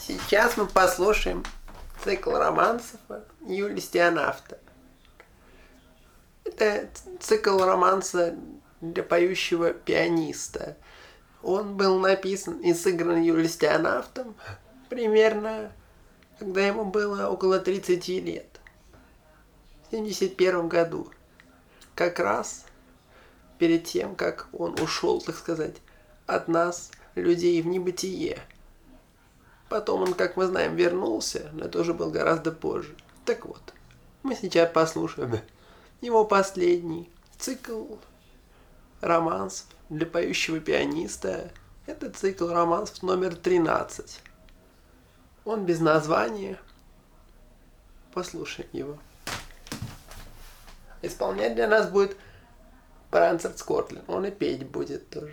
Сейчас мы послушаем цикл романсов Юлии Стеанавта. Это цикл романса для поющего пианиста. Он был написан и сыгран Юлией Стеанавтом примерно, когда ему было около 30 лет. В 1971 году. Как раз перед тем, как он ушел, так сказать, от нас, людей, в небытие. Потом он, как мы знаем, вернулся, но это уже был гораздо позже. Так вот, мы сейчас послушаем его последний цикл романсов для поющего пианиста. Это цикл романсов номер 13. Он без названия. Послушаем его. Исполнять для нас будет Франсерт Скотлин. Он и петь будет тоже.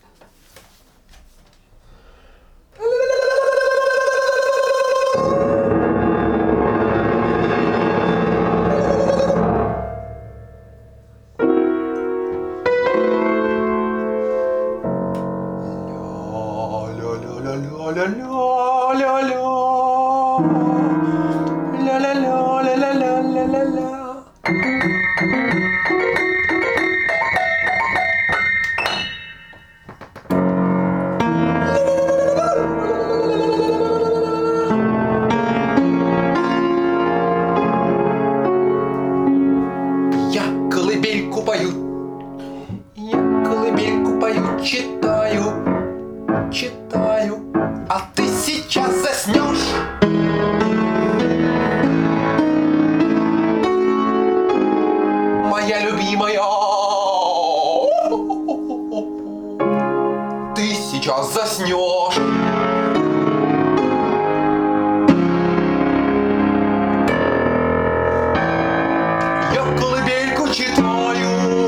Читаю, а ты сейчас заснешь. Моя любимая, ты сейчас заснешь. Я колыбельку читаю.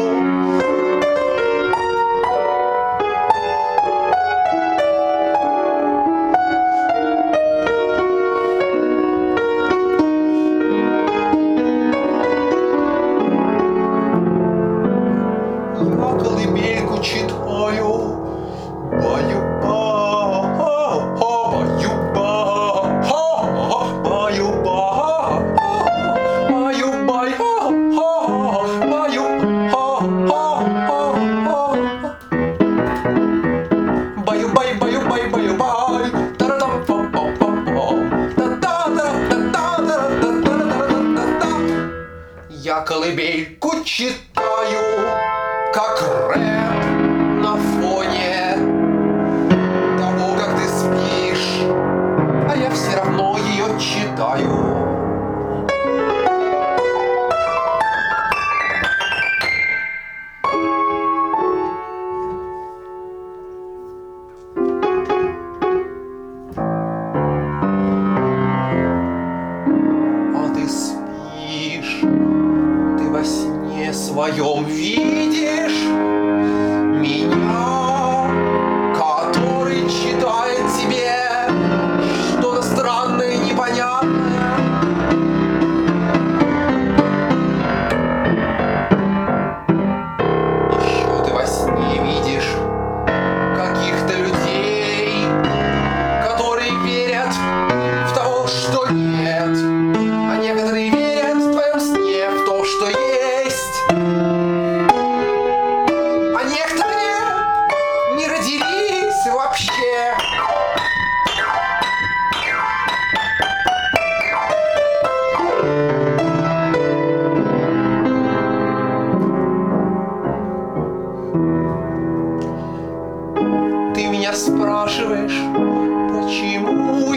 Я колыбельку читаю, как рэп на фоне того, как ты спишь, а я все равно ее читаю. Во сне своем видишь меня, который читает тебе что-то странное, непонятное. Еще ты во сне видишь каких-то людей, которые верят в того, что нет, а некоторые верят в твоем сне в то, что есть. А некоторые не родились вообще. Ты меня спрашиваешь, почему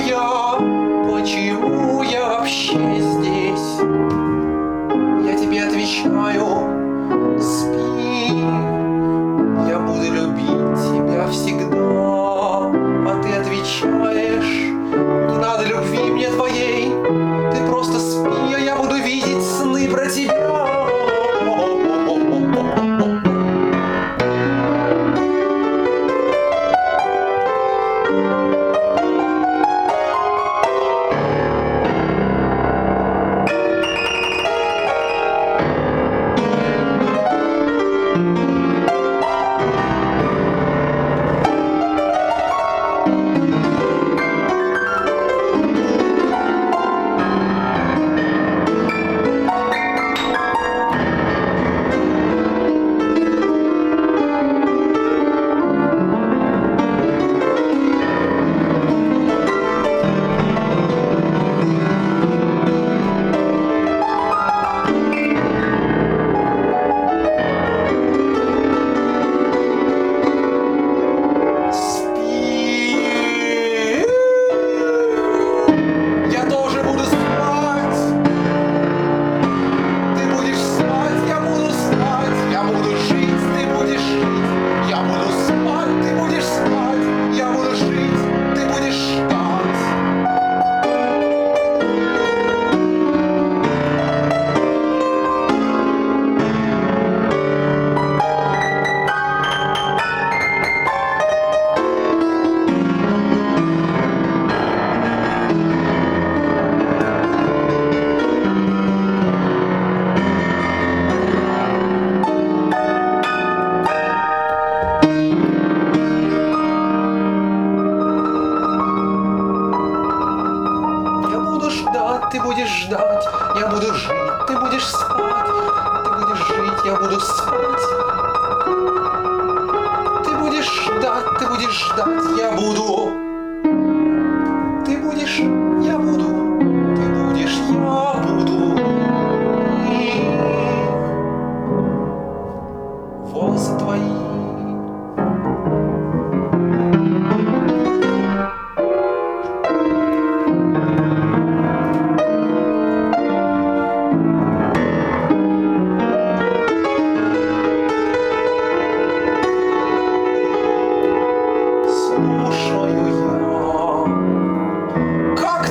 я вообще здесь? Я тебе отвечаю: спи, я буду любить тебя всегда. А ты отвечаешь: не надо любви мне твоей, ты просто спи, а я буду видеть сны про тебя. ты будешь ждать, я буду жить, ты будешь спать, ты будешь жить, я буду спать. Ты будешь ждать, я буду. Ты будешь, я буду, ты будешь, я буду. И волосы твои. Слушаю я, как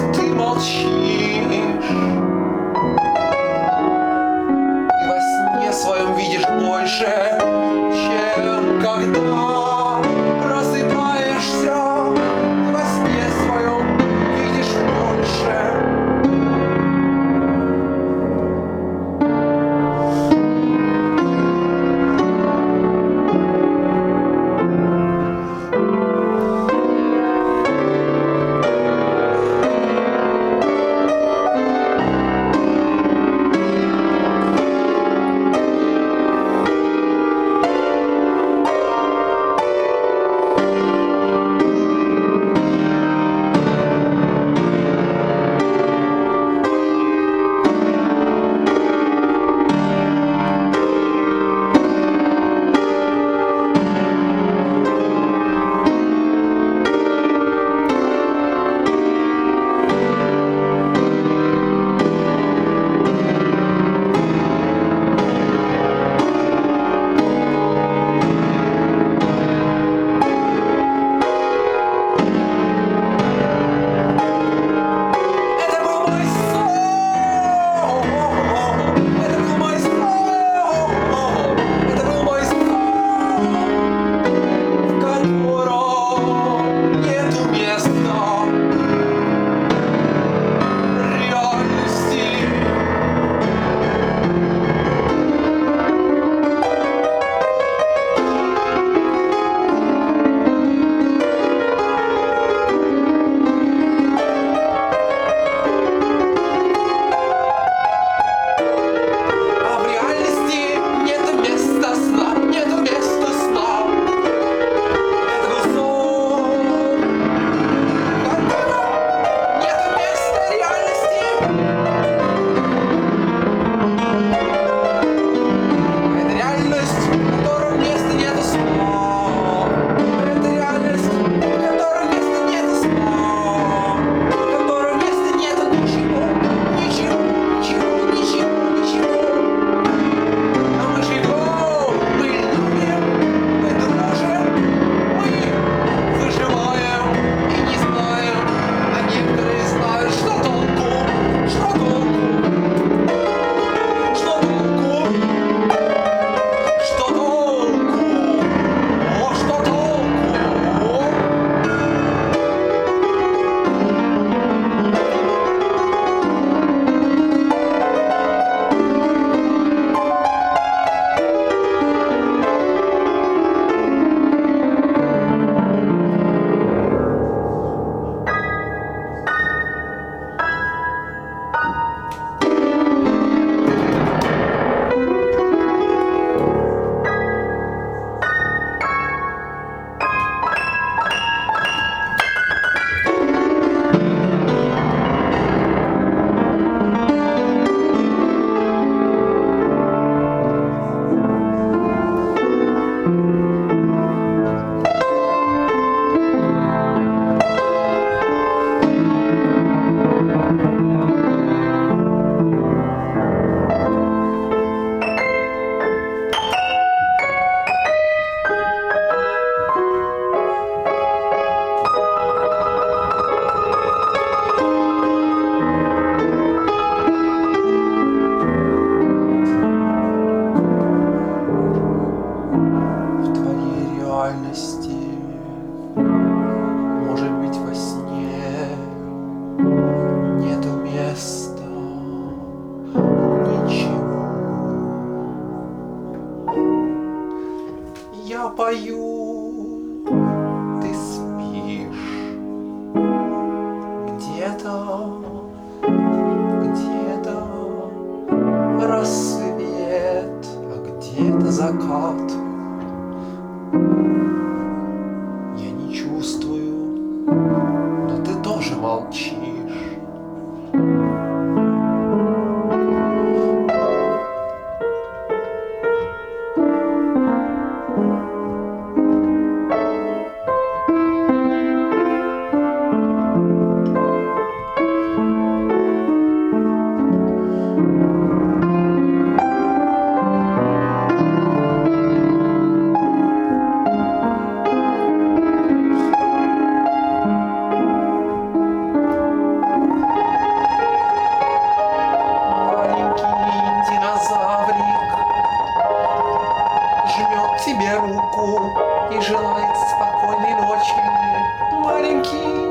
Тебе руку и желает спокойной ночи. Маленький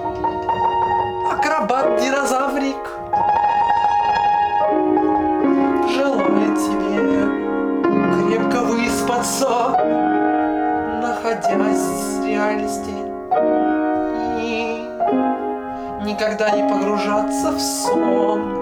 акробат-динозаврик желает тебе крепко выспаться, находясь в реальности, и никогда не погружаться в сон.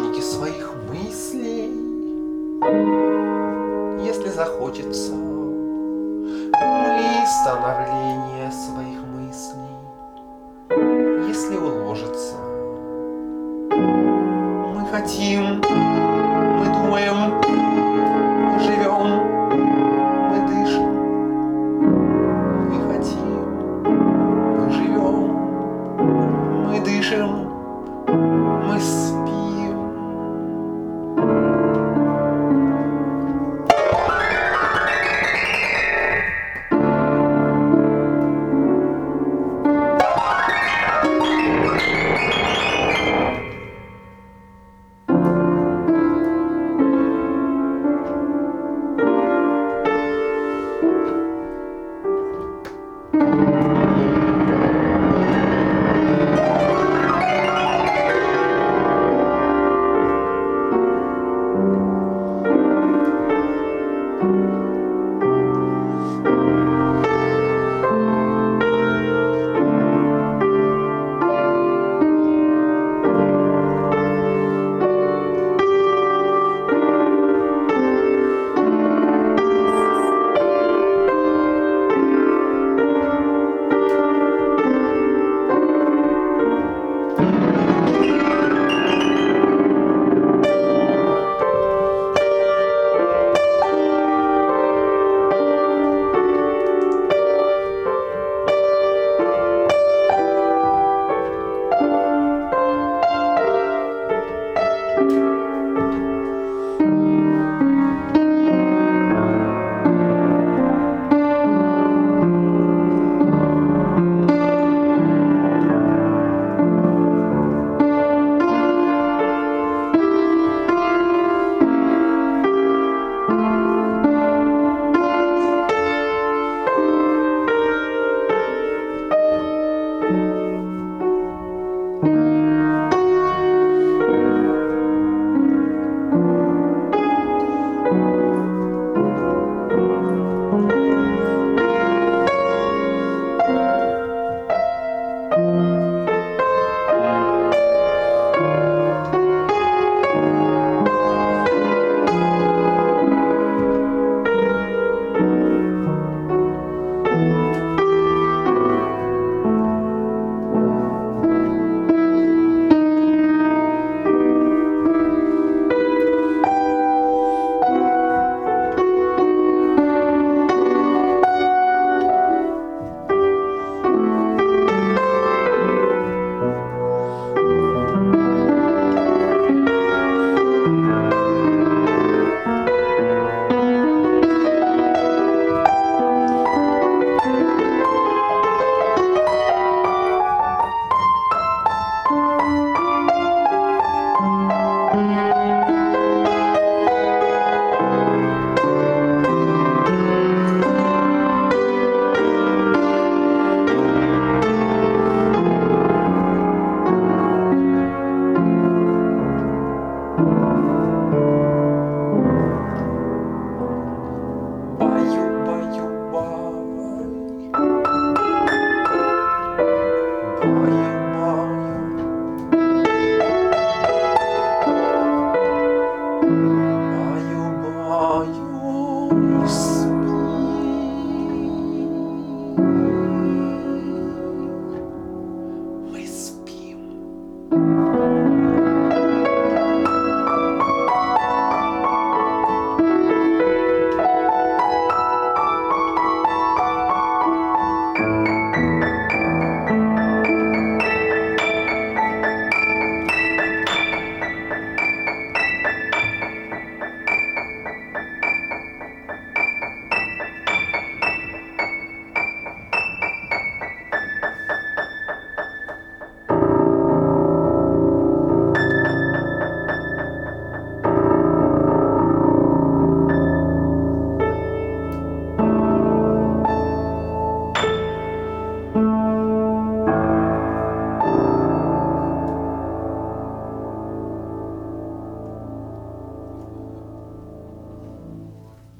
крики своих мыслей. Если захочется мы становление своих мыслей, если уложится мы хотим, мы думаем, мы живем, мы дышим, мы хотим, мы живем, мы дышим, мы спим.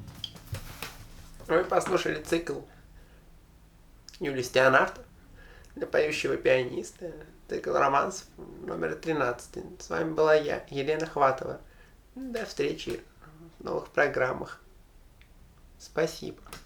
Вы послушали цикл Юлия Стеонавта. для поющего пианиста. Цикл романсов номер 13. С вами была я, Елена Хватова. До встречи в новых программах. Спасибо.